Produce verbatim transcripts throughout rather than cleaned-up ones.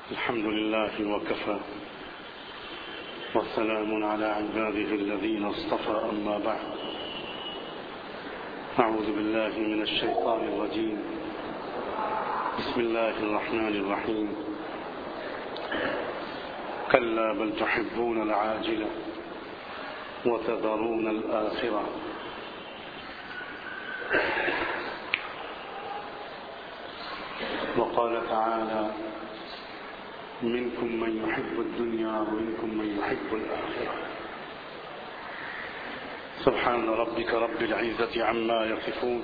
الحمد لله وكفى والسلام على عباده الذين اصطفى أما بعد أعوذ بالله من الشيطان الرجيم بسم الله الرحمن الرحيم كلا بل تحبون العاجلة وتذرون الآخرة وقال تعالى منكم من يحب الدنيا ومنكم من يحب الآخرة سبحان ربك رب العزة عما يصفون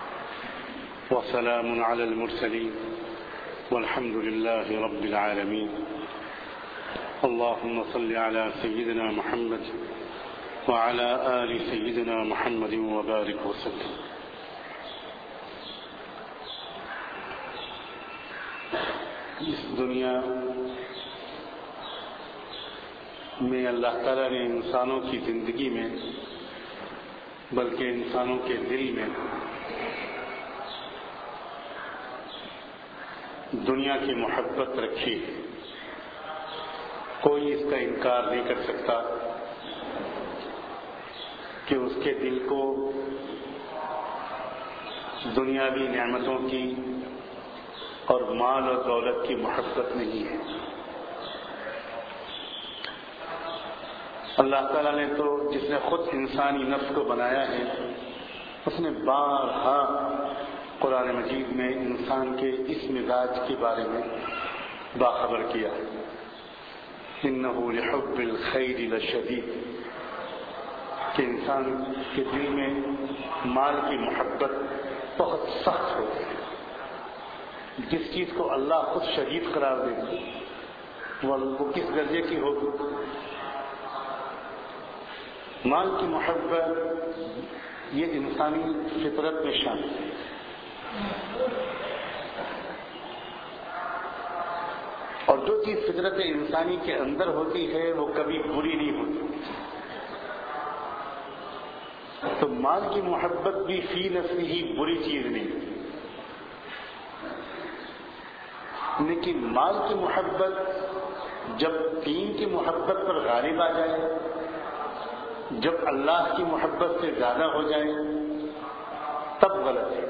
وسلام على المرسلين والحمد لله رب العالمين اللهم صل على سيدنا محمد وعلى آل سيدنا محمد وبارك وسلم. اس دنیا میں اللہ تعالیٰ نے انسانوں کی زندگی میں بلکہ انسانوں کے دل میں دنیا کی محبت رکھی. کوئی اس کا انکار نہیں کر سکتا کہ اس کے دل کو دنیاوی نعمتوں کی اور مال اور دولت کی محبت نہیں ہے. اللہ تعالیٰ نے تو جس نے خود انسانی نفس کو بنایا ہے اس نے بارہا قرآن مجید میں انسان کے اس مزاج کے بارے میں باخبر کیا. انہ لحب الخیر لشدید کہ انسان کے دل میں مال کی محبت بہت سخت ہوتی ہے. جس چیز کو اللہ خود شدید قرار دے وہ کس درجے کی ہوگی. مال کی محبت یہ انسانی فطرت میں شامل ہے. اور جو چیز فطرت انسانی کے اندر ہوتی ہے وہ کبھی بری نہیں ہوتی. تو مال کی محبت بھی فی نفسی ہی بری چیز نہیں، لیکن مال کی محبت جب دین کی محبت پر غالب آ جائے، جب اللہ کی محبت سے زیادہ ہو جائے تب غلط ہے.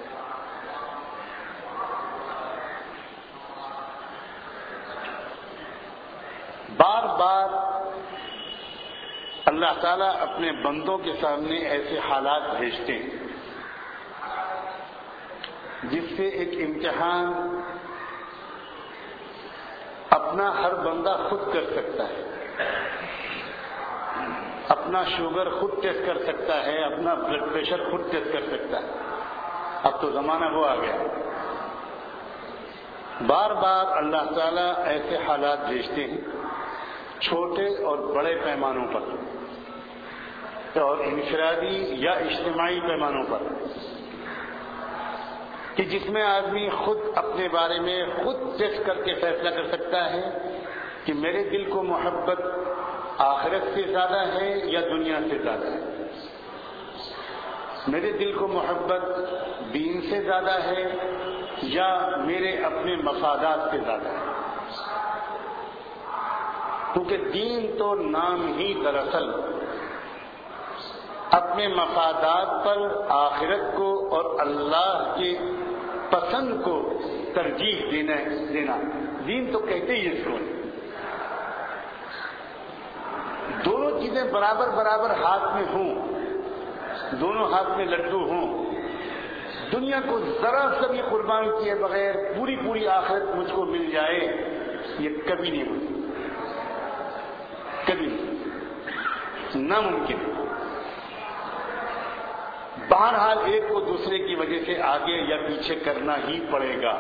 بار بار اللہ تعالیٰ اپنے بندوں کے سامنے ایسے حالات بھیجتے ہیں جس سے ایک امتحان اپنا ہر بندہ خود کر سکتا ہے. اپنا شوگر خود ٹیسٹ کر سکتا ہے، اپنا بلڈ پریشر خود ٹیسٹ کر سکتا ہے. اب تو زمانہ وہ آ گیا. بار بار اللہ تعالیٰ ایسے حالات بھیجتے ہیں چھوٹے اور بڑے پیمانوں پر اور انفرادی یا اجتماعی پیمانوں پر کہ جس میں آدمی خود اپنے بارے میں خود ٹیسٹ کر کے فیصلہ کر سکتا ہے کہ میرے دل کو محبت آخرت سے زیادہ ہے یا دنیا سے زیادہ ہے. میرے دل کو محبت دین سے زیادہ ہے یا میرے اپنے مفادات سے زیادہ ہے. کیونکہ دین تو نام ہی دراصل اپنے مفادات پر آخرت کو اور اللہ کے پسند کو ترجیح دینا دینا دین تو کہتے ہی اس کو. دونوں چیزیں برابر برابر ہاتھ میں ہوں، دونوں ہاتھ میں لڈو ہوں، دنیا کو ذرا سا بھی قربان کیے بغیر پوری پوری آخرت مجھ کو مل جائے یہ کبھی نہیں ہوتی، کبھی نہیں، ناممکن. بہرحال ایک کو دوسرے کی وجہ سے آگے یا پیچھے کرنا ہی پڑے گا.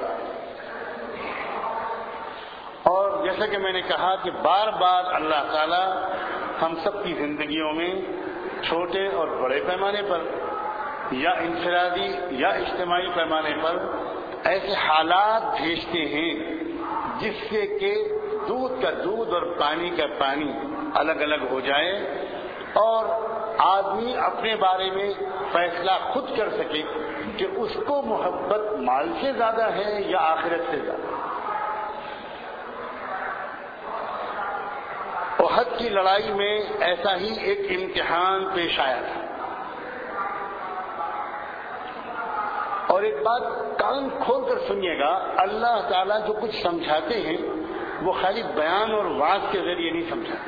اور جیسا کہ میں نے کہا کہ بار بار اللہ تعالیٰ ہم سب کی زندگیوں میں چھوٹے اور بڑے پیمانے پر یا انفرادی یا اجتماعی پیمانے پر ایسے حالات بھیجتے ہیں جس سے کہ دودھ کا دودھ اور پانی کا پانی الگ الگ ہو جائے اور آدمی اپنے بارے میں فیصلہ خود کر سکے کہ اس کو محبت مال سے زیادہ ہے یا آخرت سے زیادہ. احد کی لڑائی میں ایسا ہی ایک امتحان پیش آیا تھا، اور ایک بات کان کھول کر سنیے گا، اللہ تعالیٰ جو کچھ سمجھاتے ہیں وہ خالی بیان اور واعظ کے ذریعے نہیں سمجھاتے۔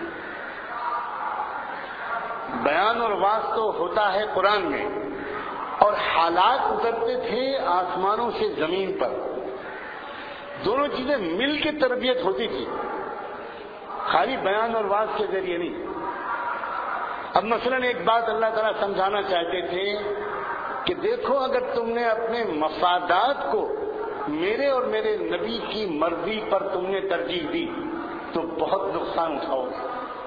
بیان اور واعظ تو ہوتا ہے قرآن میں، اور حالات اترتے تھے آسمانوں سے زمین پر، دونوں چیزیں مل کے تربیت ہوتی تھی، خالی بیان اور واعظ کے ذریعے نہیں۔ اب مثلاً ایک بات اللہ تعالیٰ سمجھانا چاہتے تھے کہ دیکھو، اگر تم نے اپنے مفادات کو میرے اور میرے نبی کی مرضی پر تم نے ترجیح دی تو بہت نقصان اٹھاؤ گے۔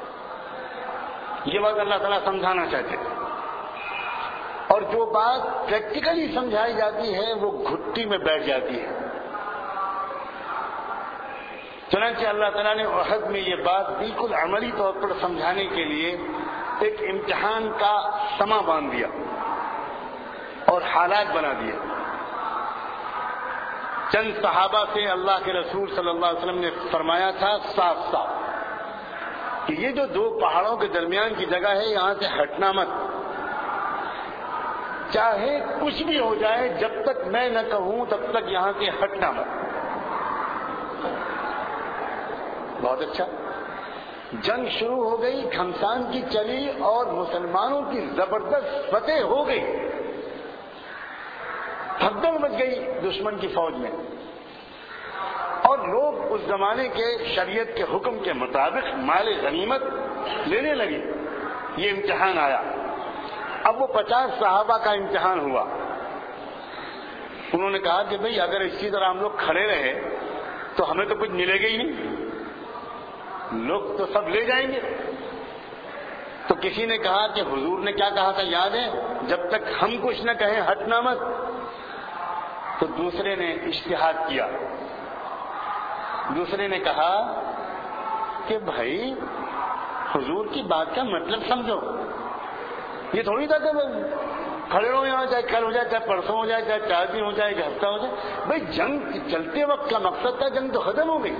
یہ بات اللہ تعالیٰ سمجھانا چاہتے تھے، اور جو بات پریکٹیکلی سمجھائی جاتی ہے وہ گھٹی میں بیٹھ جاتی ہے۔ چنانچہ اللہ تعالیٰ نے احد میں یہ بات بالکل عملی طور پر سمجھانے کے لیے ایک امتحان کا سما باندھ دیا اور حالات بنا دیے۔ چند صحابہ سے اللہ کے رسول صلی اللہ علیہ وسلم نے فرمایا تھا صاف صاف کہ یہ جو دو پہاڑوں کے درمیان کی جگہ ہے، یہاں سے ہٹنا مت، چاہے کچھ بھی ہو جائے، جب تک میں نہ کہوں تب تک یہاں سے ہٹنا مت۔ بہت اچھا، جنگ شروع ہو گئی، گھمسان کی چلی اور مسلمانوں کی زبردست فتح ہو گئی، بھگدڑ مچ گئی دشمن کی فوج میں، اور لوگ اس زمانے کے شریعت کے حکم کے مطابق مال غنیمت لینے لگے۔ یہ امتحان آیا۔ اب وہ پچاس صحابہ کا امتحان ہوا۔ انہوں نے کہا کہ بھئی اگر اسی طرح ہم لوگ کھڑے رہے تو ہمیں تو کچھ ملے گا ہی نہیں، لوگ تو سب لے جائیں گے۔ تو کسی نے کہا کہ حضور نے کیا کہا تھا یاد ہے، جب تک ہم کچھ نہ کہیں ہٹنا مت۔ تو دوسرے نے اجتہاد کیا، دوسرے نے کہا کہ بھائی حضور کی بات کا مطلب سمجھو، یہ تھوڑی تھا کہ کھڑے رہو یہاں، چاہے کل ہو جائے، چاہے پرسوں ہو جائے، چاہے چار دن ہو جائے، چاہے ہفتہ ہو جائے۔ بھائی جنگ چلتے وقت کا مقصد تھا، جنگ تو ختم ہو گئی۔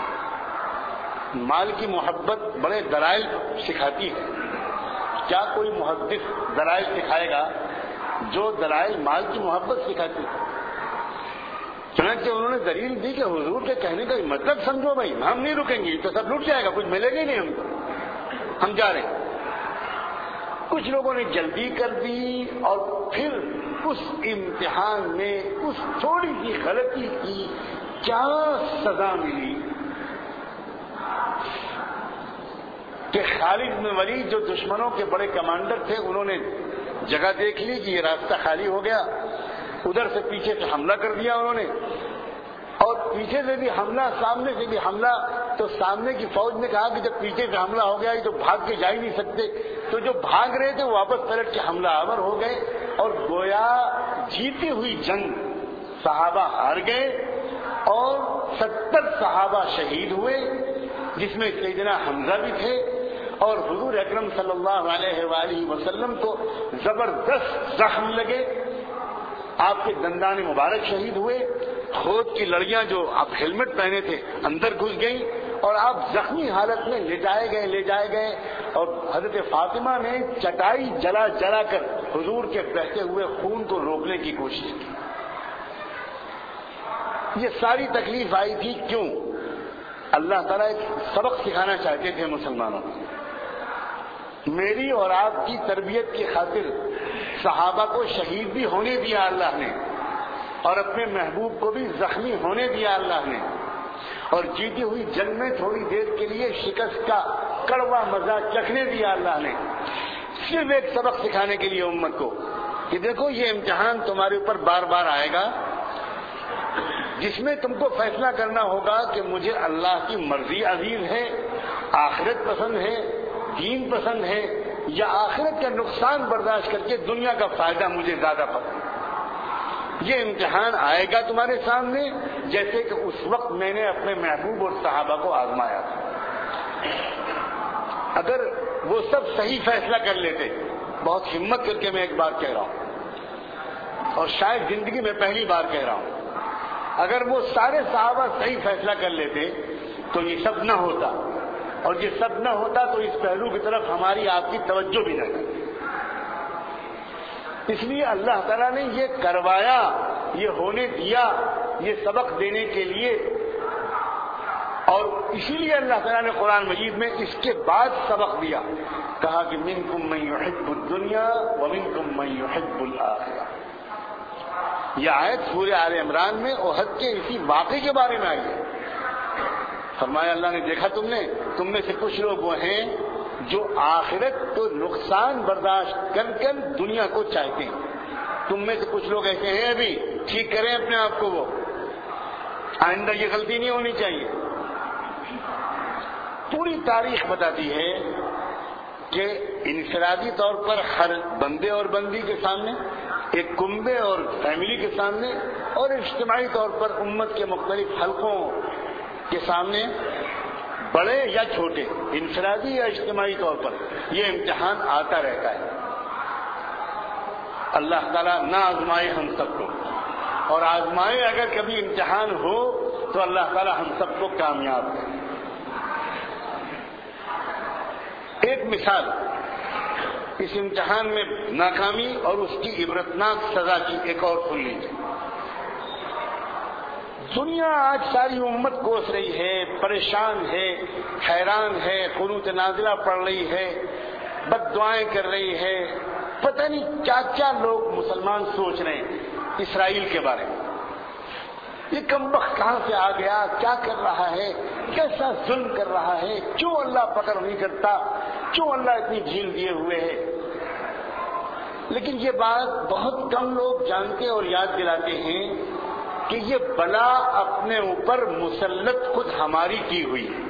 مال کی محبت بڑے دلائل سکھاتی ہے، کیا کوئی محدث دلائل سکھائے گا جو دلائل مال کی محبت سکھاتی ہے؟ چنانچہ انہوں نے دلیل دی کہ حضور کے کہنے کا مطلب سمجھو بھائی، ہم نہیں رکیں گے تو سب لٹ جائے گا، کچھ ملے گا ہی نہیں، ہم کو ہم جا رہے ہیں۔ کچھ لوگوں نے جلدی کر دی، اور پھر اس امتحان میں اس تھوڑی سی غلطی کی کیا سزا ملی کہ خالد بن ولید جو دشمنوں کے بڑے کمانڈر تھے، انہوں نے جگہ دیکھ لی کہ یہ راستہ خالی ہو گیا، ادھر سے پیچھے سے حملہ کر دیا انہوں نے، اور پیچھے سے بھی حملہ، سامنے سے بھی حملہ۔ تو سامنے کی فوج نے کہا کہ جب پیچھے سے حملہ ہو گیا یہ تو بھاگ کے جا ہی نہیں سکتے، تو جو بھاگ رہے تھے وہ واپس پلٹ کے حملہ آور ہو گئے، اور گویا جیتی ہوئی جنگ صحابہ ہار گئے، اور ستر صحابہ شہید ہوئے، جس میں سیدنا حمزہ بھی تھے، اور حضور اکرم صلی اللہ علیہ وآلہ وسلم کو زبردست زخم لگے، آپ کے دندان مبارک شہید ہوئے، خود کی لڑیاں جو آپ ہیلمٹ پہنے تھے اندر گھس گئیں، اور آپ زخمی حالت میں لے جائے گئے لے جائے گئے اور حضرت فاطمہ نے چٹائی جلا جلا کر حضور کے بہتے ہوئے خون کو روکنے کی کوشش کی۔ یہ ساری تکلیف آئی تھی کیوں؟ اللہ تعالیٰ ایک سبق سکھانا چاہتے تھے مسلمانوں کو۔ میری اور آپ کی تربیت کی خاطر صحابہ کو شہید بھی ہونے دیا اللہ نے، اور اپنے محبوب کو بھی زخمی ہونے دیا اللہ نے، اور جیتی ہوئی جنگ میں تھوڑی دیر کے لیے شکست کا کڑوا مزہ چکھنے دیا اللہ نے، صرف ایک سبق سکھانے کے لیے امت کو کہ دیکھو یہ امتحان تمہارے اوپر بار بار آئے گا، جس میں تم کو فیصلہ کرنا ہوگا کہ مجھے اللہ کی مرضی عزیز ہے، آخرت پسند ہے، دین پسند ہے، یا آخرت کا نقصان برداشت کر کے دنیا کا فائدہ مجھے زیادہ پسند ہے۔ یہ امتحان آئے گا تمہارے سامنے، جیسے کہ اس وقت میں نے اپنے محبوب اور صحابہ کو آزمایا تھا۔ اگر وہ سب صحیح فیصلہ کر لیتے، بہت ہمت کر کے میں ایک بات کہہ رہا ہوں، اور شاید زندگی میں پہلی بار کہہ رہا ہوں، اگر وہ سارے صحابہ صحیح فیصلہ کر لیتے تو یہ سب نہ ہوتا، اور یہ سب نہ ہوتا تو اس پہلو کی طرف ہماری آپ کی توجہ بھی نہ کرتی۔ اس لیے اللہ تعالیٰ نے یہ کروایا، یہ ہونے دیا، یہ سبق دینے کے لیے، اور اسی لیے اللہ تعالیٰ نے قرآن مجید میں اس کے بعد سبق دیا، کہا کہ منکم من یحب الدنیا ومنکم من یحب الآخرہ۔ یہ آیت سورہ آل عمران میں احد کے اسی واقعے کے بارے میں آئی ہے۔ فرمایا اللہ نے دیکھا تم نے تم میں سے کچھ لوگ وہ ہیں جو آخرت کو نقصان برداشت کر کر دنیا کو چاہتے ہیں، تم میں سے کچھ لوگ ایسے ہیں، ابھی ٹھیک کریں اپنے آپ کو، وہ آئندہ یہ غلطی نہیں ہونی چاہیے۔ پوری تاریخ بتاتی ہے کہ انفرادی طور پر ہر بندے اور بندی کے سامنے، ایک کنبے اور فیملی کے سامنے، اور اجتماعی طور پر امت کے مختلف حلقوں کے سامنے، بڑے یا چھوٹے، انفرادی یا اجتماعی طور پر یہ امتحان آتا رہتا ہے۔ اللہ تعالیٰ نہ آزمائے ہم سب کو، اور آزمائے اگر کبھی امتحان ہو تو اللہ تعالیٰ ہم سب کو کامیاب کرے۔ ایک مثال اس امتحان میں ناکامی اور اس کی عبرتناک سزا کی ایک اور سن لیجیے۔ دنیا آج ساری امت کوس رہی ہے، پریشان ہے، حیران ہے، قنوت نازلہ پڑھ رہی ہے، بد دعائیں کر رہی ہے، پتہ نہیں کیا کیا لوگ مسلمان سوچ رہے ہیں اسرائیل کے بارے میں۔ یہ کمبخت کہاں سے آ گیا، کیا کر رہا ہے، کیسا ظلم کر رہا ہے، کیوں اللہ پکڑ نہیں کرتا، کیوں اللہ اتنی ڈھیل دیے ہوئے ہے۔ لیکن یہ بات بہت کم لوگ جانتے اور یاد دلاتے ہیں کہ یہ بلا اپنے اوپر مسلط خود ہماری کی ہوئی ہے۔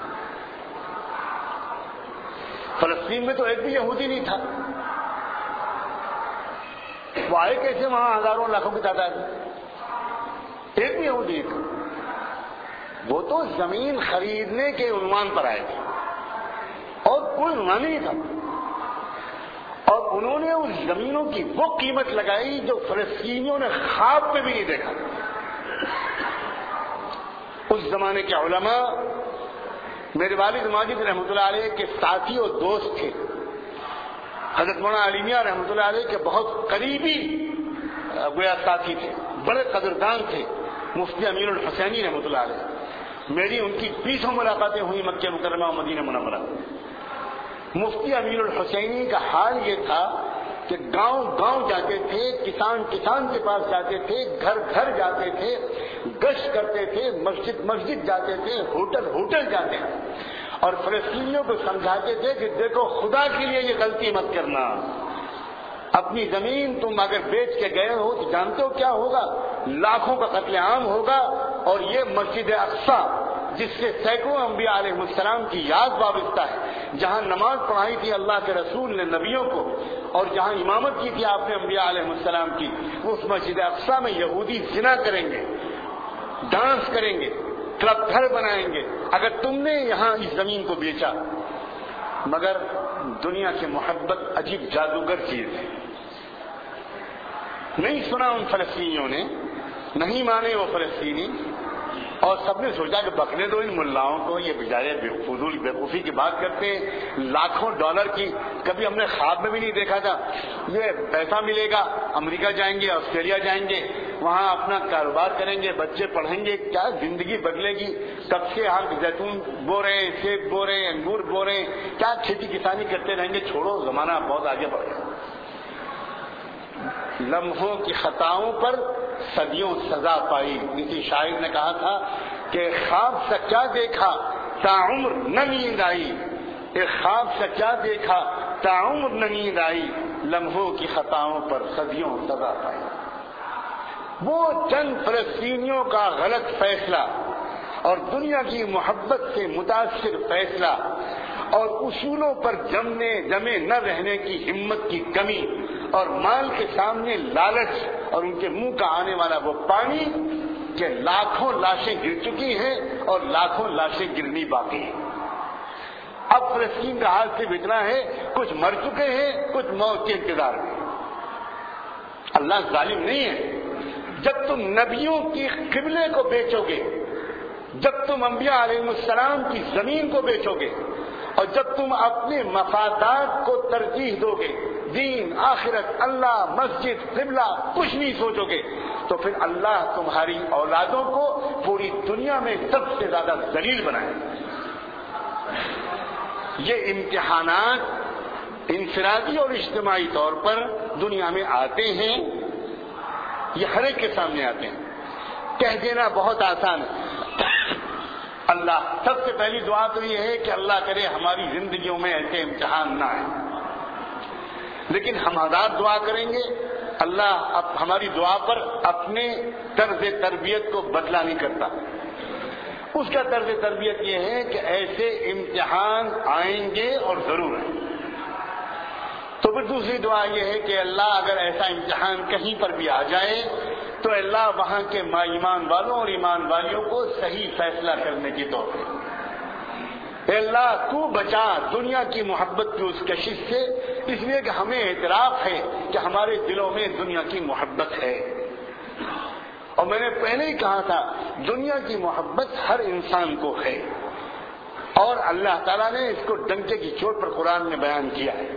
فلسطین میں تو ایک بھی یہودی نہیں تھا، وہ آئے کیسے وہاں ہزاروں لاکھوں کی تعداد میں؟ ایک بھی یہودی تھا، وہ تو زمین خریدنے کے عنوان پر آئے تھے اور کوئی عنوان نہیں تھا، اور انہوں نے اس زمینوں کی وہ قیمت لگائی جو فلسطینیوں نے خواب میں بھی نہیں دیکھا۔ اس زمانے کے علماء میرے والد ماجد رحمۃ اللہ علیہ کے ساتھی اور دوست تھے، حضرت مولانا علی میاں رحمۃ اللہ علیہ کے بہت قریبی گویا ساتھی تھے، بڑے قدردان تھے، مفتی امین الحسینی رحمۃ اللہ علیہ۔ میری ان کی بیسوں ملاقاتیں ہوئی مکہ مکرمہ اور مدینہ منورہ۔ مفتی امین الحسینی کا حال یہ تھا کہ گاؤں گاؤں جاتے تھے، کسان کسان کے پاس جاتے تھے، گھر گھر جاتے تھے، گشت کرتے تھے، مسجد مسجد جاتے تھے، ہوٹل ہوٹل جاتے تھے، اور فلسطینیوں کو سمجھاتے تھے کہ دیکھو خدا کے لیے یہ غلطی مت کرنا، اپنی زمین تم اگر بیچ کے گئے ہو تو جانتے ہو کیا ہوگا، لاکھوں کا قتل عام ہوگا، اور یہ مسجد اقصی جس سے سینکڑوں انبیاء علیہ السلام کی یاد وابستہ ہے، جہاں نماز پڑھائی تھی اللہ کے رسول نے نبیوں کو، اور جہاں امامت کی تھی آپ نے انبیاء علیہ السلام کی، اس مسجد اقصی میں یہودی زنا کریں گے، ڈانس کریں گے، کلب گھر بنائیں گے اگر تم نے یہاں اس زمین کو بیچا۔ مگر دنیا کی محبت عجیب جادوگر چیز ہے، نہیں سنا ان فلسطینیوں نے، نہیں مانے وہ فلسطینی، اور سب نے سوچا کہ بکنے دو ان ملاؤں کو، یہ بیچارے فضول بیوقوفی کی بات کرتے ہیں، لاکھوں ڈالر کی کبھی ہم نے خواب میں بھی نہیں دیکھا تھا، یہ پیسہ ملے گا، امریکہ جائیں گے، آسٹریلیا جائیں گے، وہاں اپنا کاروبار کریں گے، بچے پڑھیں گے، کیا زندگی بدلے گی، کب سے ہم زیتون بو رہے ہیں، سیب بو رہے ہیں، انگور بو رہے ہیں، کیا کھیتی کسانی کرتے رہیں گے، چھوڑو زمانہ بہت آگے بڑھ گیا۔ لمحوں کی خطاؤں پر صدیوں سزا پائی۔ کسی شاعر نے کہا تھا کہ خواب سے کیا دیکھا تاعمر نہ نیند آئی، ایک خواب سے کیا دیکھا تاعمر نہ نیند آئی، لمحوں کی خطاؤں پر صدیوں سزا پائی۔ وہ چند فلسطینیوں کا غلط فیصلہ اور دنیا کی محبت سے متاثر فیصلہ اور اصولوں پر جمنے جمے نہ رہنے کی ہمت کی کمی اور مال کے سامنے لالچ اور ان کے منہ کا آنے والا وہ پانی کہ لاکھوں لاشیں گر چکی ہیں اور لاکھوں لاشیں گرنی باقی ہیں۔ اب فلسطین کا حال صرف اتنا ہے، کچھ مر چکے ہیں، کچھ موت کے انتظار میں۔ اللہ ظالم نہیں ہے۔ جب تم نبیوں کی قبلے کو بیچو گے جب تم انبیاء علیہ السلام کی زمین کو بیچو گے اور جب تم اپنے مفادات کو ترجیح دو گے، دین، آخرت، اللہ، مسجد، قبلہ، کچھ نہیں سوچو گے، تو پھر اللہ تمہاری اولادوں کو پوری دنیا میں سب سے زیادہ ذلیل بنائے۔ یہ امتحانات انفرادی اور اجتماعی طور پر دنیا میں آتے ہیں، یہ ہر ایک کے سامنے آتے ہیں۔ کہہ دینا بہت آسان ہے، اللہ، سب سے پہلی دعا تو یہ ہے کہ اللہ کرے ہماری زندگیوں میں ایسے امتحان نہ آئے، لیکن ہم آزاد دعا کریں گے، اللہ اب ہماری دعا پر اپنے طرز تربیت کو بدلا نہیں کرتا۔ اس کا طرز تربیت یہ ہے کہ ایسے امتحان آئیں گے اور ضرور آئیں گے۔ تو پھر دوسری دعا یہ ہے کہ اللہ اگر ایسا امتحان کہیں پر بھی آ جائے تو اللہ وہاں کے ما ایمان والوں اور ایمان والیوں کو صحیح فیصلہ کرنے کی توفیق۔ اے اللہ تو بچا دنیا کی محبت کی اس کشش سے، اس لیے کہ ہمیں اعتراف ہے کہ ہمارے دلوں میں دنیا کی محبت ہے، اور میں نے پہلے ہی کہا تھا دنیا کی محبت ہر انسان کو ہے، اور اللہ تعالیٰ نے اس کو ڈنکے کی چوٹ پر قرآن میں بیان کیا ہے۔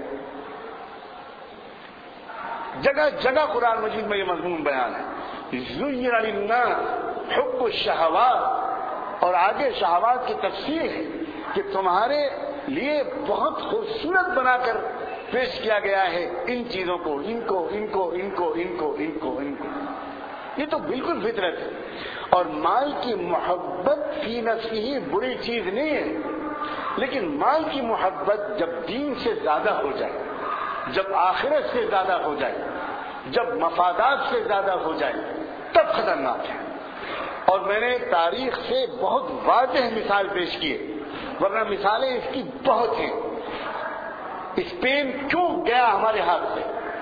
جگہ جگہ قرآن مجید میں یہ مضمون بیان ہے، زُيِّنَ لِلنَّاسِ حُبُّ الشَّهَوَاتِ، اور آگے شہوات کی تفسیر ہے کہ تمہارے لیے بہت خوبصورت بنا کر پیش کیا گیا ہے ان چیزوں کو، ان کو ان کو ان کو ان کو ان کو ان کو یہ تو بالکل فطرت ہے۔ اور مال کی محبت فی نفسہ ہی بری چیز نہیں ہے، لیکن مال کی محبت جب دین سے زیادہ ہو جائے، جب آخرت سے زیادہ ہو جائے، جب مفادات سے زیادہ ہو جائے، تب خطرناک ہے۔ اور میں نے تاریخ سے بہت واضح مثال پیش کی ہے، ورنہ مثالیں اس کی بہت ہیں۔ اسپین کیوں گیا ہمارے ہاتھ سے؟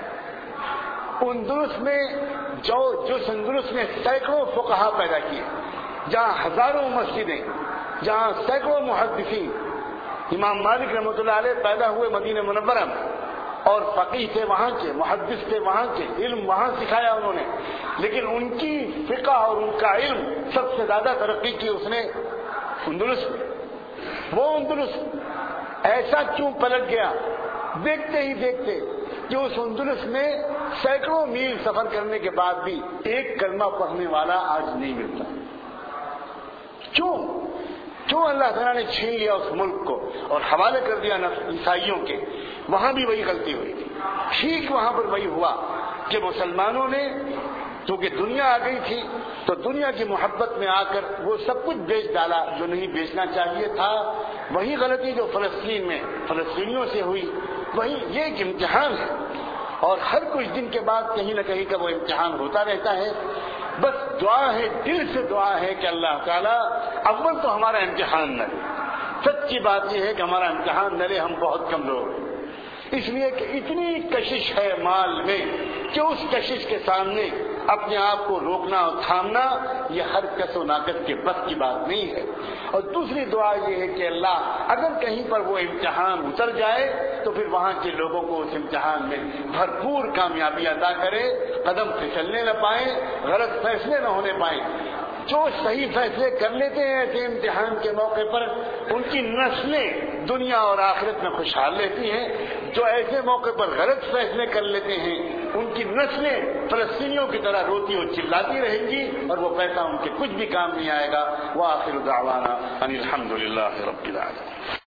اندلس میں جو جس اندلس نے سینکڑوں فقہا پیدا کیے، جہاں ہزاروں مسجدیں، جہاں سینکڑوں محدثین، امام مالک رحمۃ اللہ علیہ پیدا ہوئے مدینہ منورہ میں، اور فقیہ تھے وہاں کے، محدث تھے وہاں کے، علم وہاں سکھایا انہوں نے، لیکن ان کی فقہ اور ان کا علم سب سے زیادہ ترقی کی اس نے اندلس میں۔ وہ اندلس ایسا کیوں پلٹ گیا؟ دیکھتے ہی دیکھتے کہ اس اندلس میں سینکڑوں میل سفر کرنے کے بعد بھی ایک کلمہ پڑھنے والا آج نہیں ملتا۔ کیوں کیوں اللہ تعالیٰ نے چھین لیا اس ملک کو اور حوالے کر دیا عیسائیوں کے؟ وہاں بھی وہی غلطی ہوئی تھی، ٹھیک وہاں پر وہی ہوا کہ مسلمانوں نے چونکہ دنیا آ گئی تھی تو دنیا کی محبت میں آ کر وہ سب کچھ بیچ ڈالا جو نہیں بیچنا چاہیے تھا۔ وہی غلطی جو فلسطین میں فلسطینیوں سے ہوئی، وہی یہ ایک امتحان ہے، اور ہر کچھ دن کے بعد کہیں نہ کہیں کا وہ امتحان ہوتا رہتا ہے۔ بس دعا ہے، دل سے دعا ہے کہ اللہ تعالیٰ اول تو ہمارا امتحان نہ لے۔ سچی بات یہ ہے کہ ہمارا امتحان نہ لے، ہم بہت کمزور ہیں، اس لیے کہ اتنی کشش ہے مال میں کہ اس کشش کے سامنے اپنے آپ کو روکنا اور تھامنا یہ ہر کس و ناقص کے بس کی بات نہیں ہے۔ اور دوسری دعا یہ ہے کہ اللہ اگر کہیں پر وہ امتحان اتر جائے تو پھر وہاں کے لوگوں کو اس امتحان میں بھرپور کامیابی عطا کرے، قدم پھسلنے نہ پائیں، غلط فیصلے نہ ہونے پائیں۔ جو صحیح فیصلے کر لیتے ہیں ایسے امتحان کے موقع پر، ان کی نسلیں دنیا اور آخرت میں خوشحال رہتی ہیں۔ جو ایسے موقع پر غلط فیصلے کر لیتے ہیں ان کی نسلیں فلسطینیوں کی طرح روتی اور چلاتی رہیں گی، اور وہ پیسہ ان کے کچھ بھی کام نہیں آئے گا۔ وآخر دعوانا ان الحمد للہ رب العالمین۔